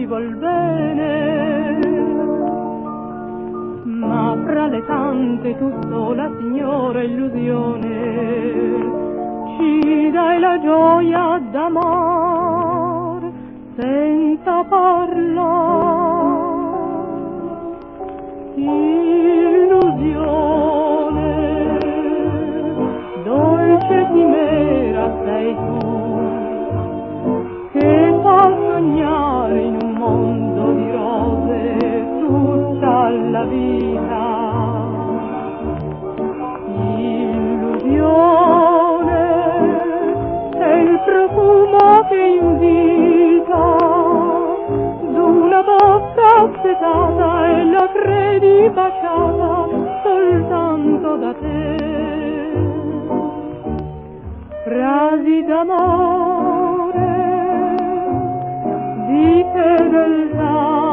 vuol bene, ma fra le tante tu sola, signora illusione, ci dai la gioia d'amor senza parlare. Illusione, dolce chimera sei tu, che fa sognare in un mondo di rose tutta la vita. Illusione è il profumo che invita d'una bocca assetata e la credi baciata soltanto da te. Frasi d'amore, di fedeltà,